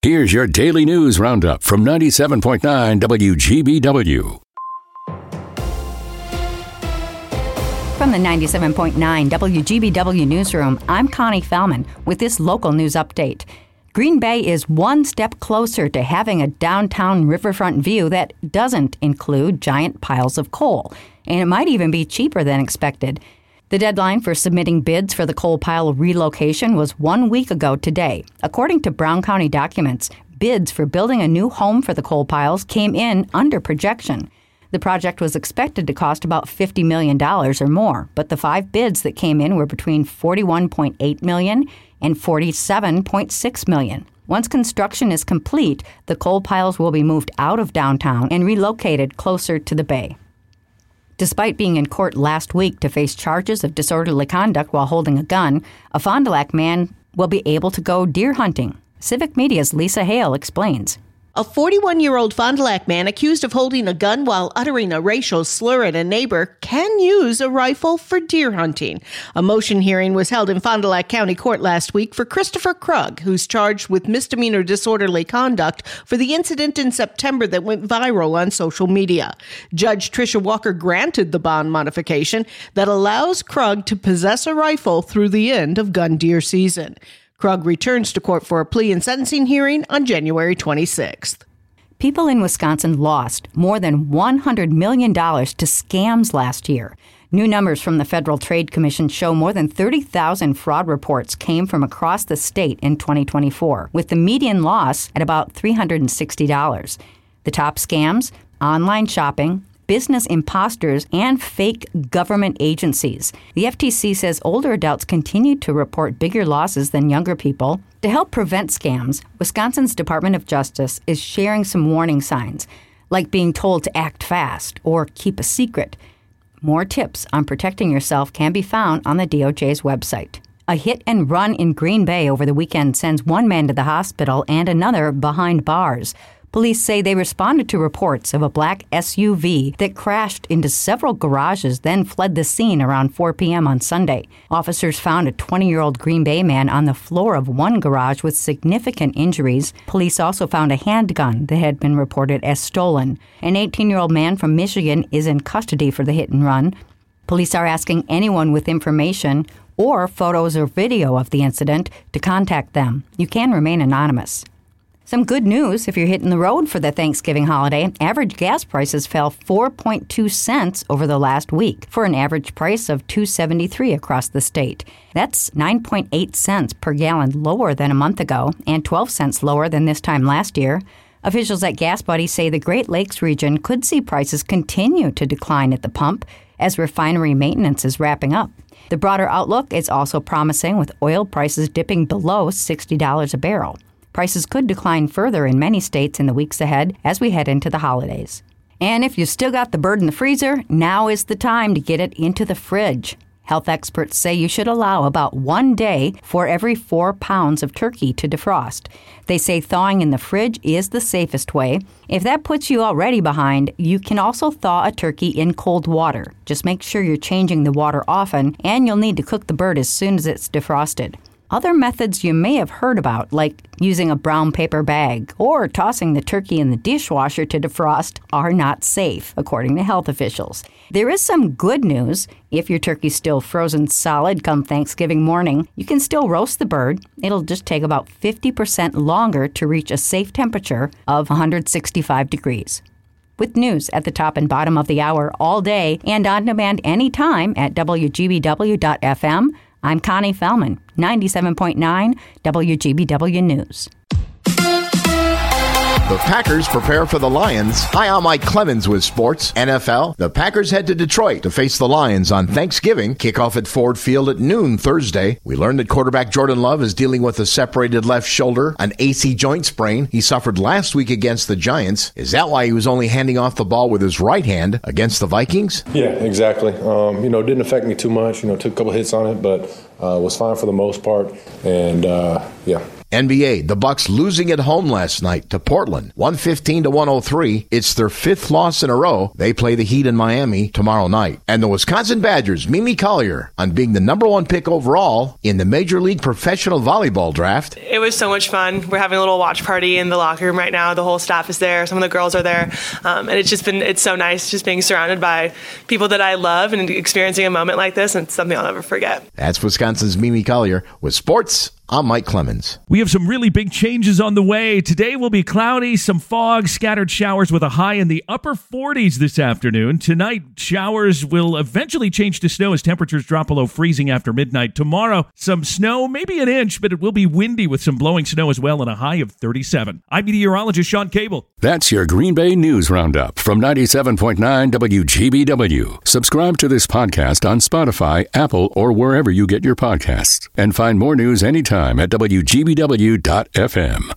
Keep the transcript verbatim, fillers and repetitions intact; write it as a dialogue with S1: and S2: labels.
S1: Here's your daily news roundup from ninety-seven point nine W G B W.
S2: From the ninety-seven point nine W G B W newsroom, I'm Connie Fellman with this local news update. Green Bay is one step closer to having a downtown riverfront view that doesn't include giant piles of coal, and it might even be cheaper than expected. The deadline for submitting bids for the coal pile relocation was one week ago today. According to Brown County documents, bids for building a new home for the coal piles came in under projection. The project was expected to cost about fifty million dollars or more, but the five bids that came in were between forty-one point eight million dollars and forty-seven point six million dollars. Once construction is complete, the coal piles will be moved out of downtown and relocated closer to the bay. Despite being in court last week to face charges of disorderly conduct while holding a gun, a Fond du Lac man will be able to go deer hunting. Civic Media's Lisa Hale explains.
S3: A forty-one-year-old Fond du Lac man accused of holding a gun while uttering a racial slur at a neighbor can use a rifle for deer hunting. A motion hearing was held in Fond du Lac County Court last week for Christopher Krug, who's charged with misdemeanor disorderly conduct for the incident in September that went viral on social media. Judge Tricia Walker granted the bond modification that allows Krug to possess a rifle through the end of gun deer season. Krug returns to court for a plea and sentencing hearing on January twenty-sixth.
S2: People in Wisconsin lost more than one hundred million dollars to scams last year. New numbers from the Federal Trade Commission show more than thirty thousand fraud reports came from across the state in twenty twenty-four, with the median loss at about three hundred sixty dollars. The top scams: online shopping, business imposters, and fake government agencies. The F T C says older adults continue to report bigger losses than younger people. To help prevent scams, Wisconsin's Department of Justice is sharing some warning signs, like being told to act fast or keep a secret. More tips on protecting yourself can be found on the D O J's website. A hit and run in Green Bay over the weekend sends one man to the hospital and another behind bars. Police say they responded to reports of a black S U V that crashed into several garages, then fled the scene around four p.m. on Sunday. Officers found a twenty-year-old Green Bay man on the floor of one garage with significant injuries. Police also found a handgun that had been reported as stolen. An eighteen-year-old man from Michigan is in custody for the hit and run. Police are asking anyone with information or photos or video of the incident to contact them. You can remain anonymous. Some good news if you're hitting the road for the Thanksgiving holiday. Average gas prices fell four point two cents over the last week for an average price of two dollars and seventy-three cents across the state. That's nine point eight cents per gallon lower than a month ago and twelve cents lower than this time last year. Officials at Gas Buddy say the Great Lakes region could see prices continue to decline at the pump as refinery maintenance is wrapping up. The broader outlook is also promising, with oil prices dipping below sixty dollars a barrel. Prices could decline further in many states in the weeks ahead as we head into the holidays. And if you've still got the bird in the freezer, now is the time to get it into the fridge. Health experts say you should allow about one day for every four pounds of turkey to defrost. They say thawing in the fridge is the safest way. If that puts you already behind, you can also thaw a turkey in cold water. Just make sure you're changing the water often, and you'll need to cook the bird as soon as it's defrosted. Other methods you may have heard about, like using a brown paper bag or tossing the turkey in the dishwasher to defrost, are not safe, according to health officials. There is some good news. If your turkey's still frozen solid come Thanksgiving morning, you can still roast the bird. It'll just take about fifty percent longer to reach a safe temperature of one hundred sixty-five degrees. With news at the top and bottom of the hour all day and on demand anytime at W G B W dot F M, I'm Connie Fellman, ninety-seven point nine W G B W News.
S4: The Packers prepare for the Lions. Hi, I'm Mike Clemens with Sports. N F L, the Packers head to Detroit to face the Lions on Thanksgiving. Kickoff at Ford Field at noon Thursday. We learned that quarterback Jordan Love is dealing with a separated left shoulder, an A C joint sprain he suffered last week against the Giants. Is that why he was only handing off the ball with his right hand against the Vikings?
S5: Yeah, exactly. Um, you know, it didn't affect me too much. You know, took a couple hits on it, but uh, was fine for the most part. And, uh, yeah.
S4: N B A, the Bucks losing at home last night to Portland, one fifteen to one oh three. It's their fifth loss in a row. They play the Heat in Miami tomorrow night. And the Wisconsin Badgers, Mimi Collier, on being the number one pick overall in the Major League Professional Volleyball Draft.
S6: It was so much fun. We're having a little watch party in the locker room right now. The whole staff is there. Some of the girls are there. Um, and it's just been, it's so nice just being surrounded by people that I love and experiencing a moment like this. And it's something I'll never forget.
S4: That's Wisconsin's Mimi Collier with sports. I'm Mike Clemens.
S7: We have some really big changes on the way. Today will be cloudy, some fog, scattered showers with a high in the upper forties this afternoon. Tonight, showers will eventually change to snow as temperatures drop below freezing after midnight. Tomorrow, some snow, maybe an inch, but it will be windy with some blowing snow as well and a high of thirty-seven. I'm meteorologist Sean Cable.
S1: That's your Green Bay News Roundup from ninety-seven point nine W G B W. Subscribe to this podcast on Spotify, Apple, or wherever you get your podcasts. And find more news anytime at W G B W dot F M.